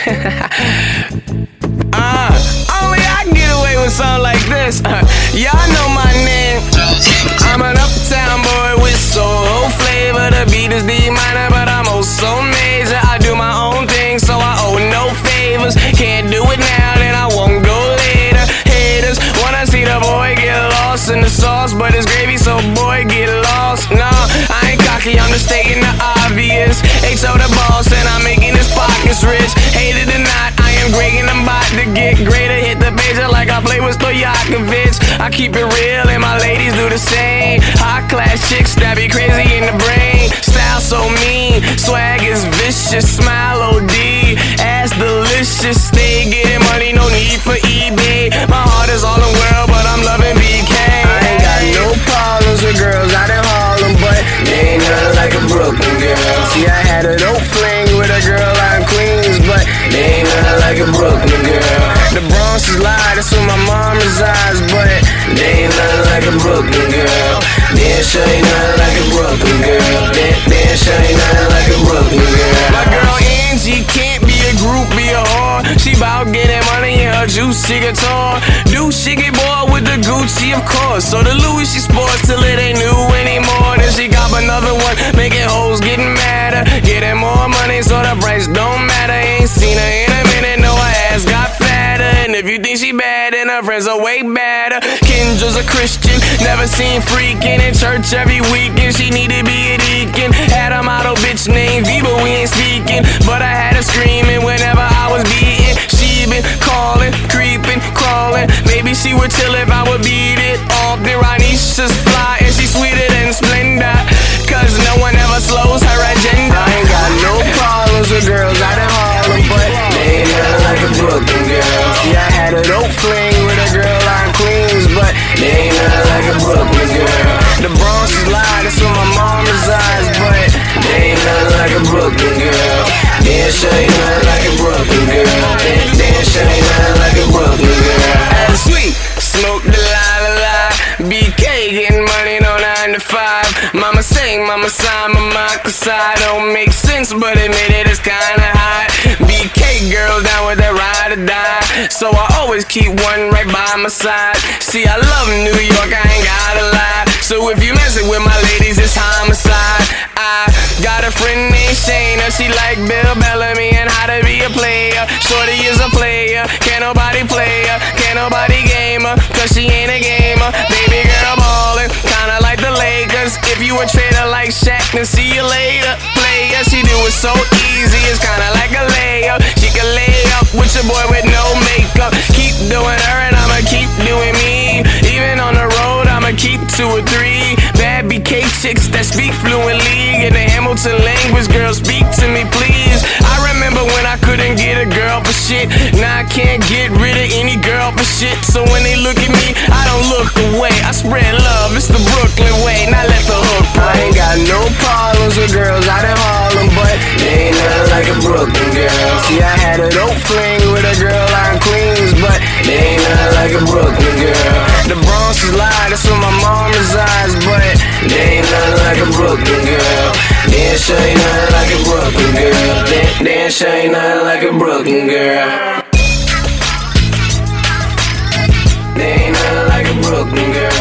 Only I can get away with something like this. Y'all know my name. I'm an uptown boy with soul flavor. The beat is D minor, but I'm oh so major. I do my own thing, so I owe no favors. Can't do it now, then I won't go later. Haters wanna see the boy get lost in the sauce, but it's gravy, so boy get lost. No, I ain't cocky, I'm just stating the obvious. H.O. the boss, and I'm making his pockets rich. Hate it or not, I am great and I'm about to get greater. Hit the page like I play with Stojakovic. I keep it real and my ladies do the same. High class chicks that be crazy in the brain. Style so mean, swag is vicious. Smile OD, ass delicious. Stay getting money, no need for eBay. My heart is all the world, but I'm loving BK. I ain't got no problems with girls out in Harlem, but they ain't nothing like a Brooklyn girl. See, I had a dope fling with a girl out in Queens, but they ain't nothing like a Brooklyn girl. The Bronx is live, that's where my mom resides, but they ain't nothing like a Brooklyn girl. Damn sure ain't nothing like a Brooklyn girl. Damn sure ain't nothing like a Brooklyn girl. My girl Angie can't be a group, be a whore. She bout getting money in her juicy guitar. Do she get bored with the Gucci, of course. So the Louis she sports till it ain't new anymore. Then she got another one, making hoes getting madder. Getting more money so the price don't matter. Ain't seen her in a minute, no her ass got fatter. And if you think she bad, then her friends are way badder. Kendra's a Christian, never seen freaking in church every weekend. She need to be a deacon. Had a model bitch named V, but we ain't speaking. But I had her screaming whenever I was beating. She been calling, creeping, crawling. Maybe she would chill if I would beat it off. Then Ranisha's fly and she's sweeter than Splenda, cause no one ever slows her agenda. I ain't got no problems with girls out in Harlem, but they ain't nothing like a Brooklyn girl. Yeah, I had a dope fling with a girl out in Queens, but they ain't nothing like a Brooklyn girl. The Bronx is live, that's where my mom resides, but they ain't nothing like a Brooklyn girl. Damn sure ain't nothing like a Brooklyn girl. Damn sure ain't nothing like a Brooklyn girl. And sweet, smoke the la. BK getting money, no 9 to 5. Mama sing, mama sign, mama side. Don't make sense, but admit it, it's kinda hot. BK girls down with that ride or die, so I always keep one right by my side. See, I love New York, I ain't gotta lie. So if you messing with my ladies, it's homicide. I got a friend named Shayna, she like Bill Bellamy and how to be a player. Shorty is a player, can't nobody play her, can't nobody game her, cause she ain't a gamer. Baby girl ballin', kinda like the Lakers. If you a trader like Shaq, then see you later. Player, she do it so easy, it's kinda like a layup. She can lay up with your boy with no makeup. Keep doing her and I'ma keep doing me. Even on the road, I'ma keep 2 or 3 bad BK chicks that speak fluently in the Hamilton language. Girl, speak to me, please. I remember when I couldn't get a girl for shit. Now I can't get rid of any girl for shit. So when they look at me, I don't look away. I spread love, it's the Brooklyn way. Now let the hook play. I ain't got no problems with girls out in Harlem, but they ain't nothing like a Brooklyn girl. See, I had a dope fling with a girl out in Queens, but they ain't nothing like a Brooklyn girl. The Bronx is live, that's where my mom resides, but they ain't nothing like a Brooklyn girl. Damn sure ain't nothing like a Brooklyn girl. Damn sure ain't nothing like a Brooklyn girl. They ain't nothing like a Brooklyn girl.